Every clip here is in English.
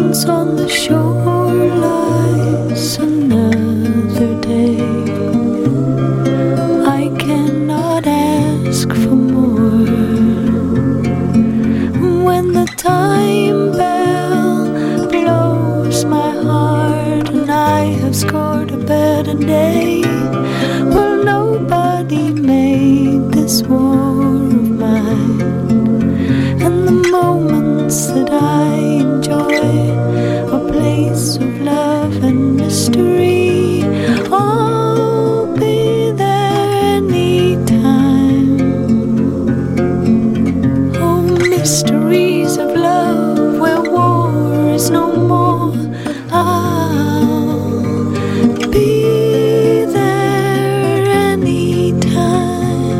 on the shore lies another day. I cannot ask for more. When the time bell blows my heart and I have scored a better day, well, nobody made this war of mine. And the moments that I enjoy, a place of love and mystery, I'll be there anytime. Oh, mysteries of love where war is no more, I'll be there anytime.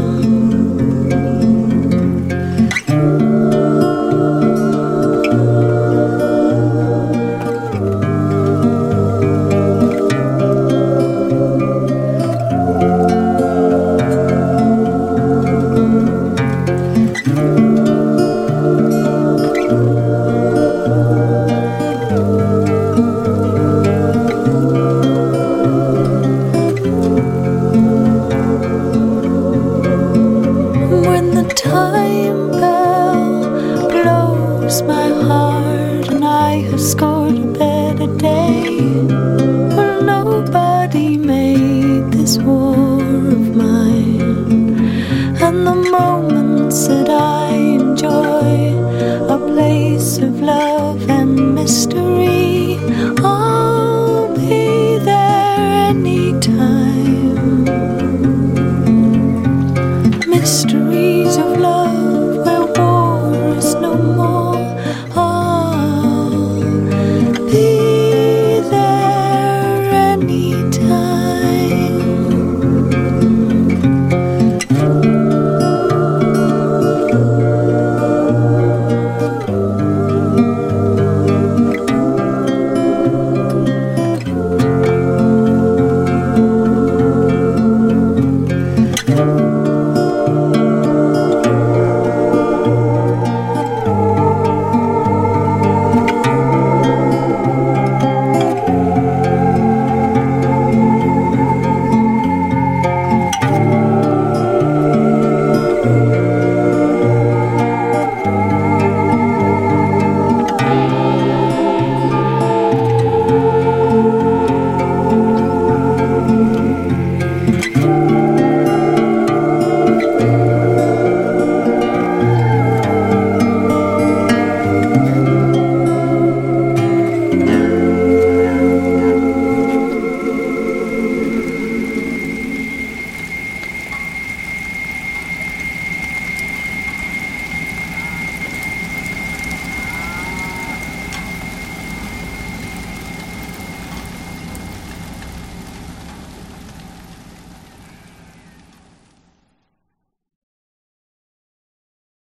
When the time bell blows my heart and I have scored a better day, well, nobody made this war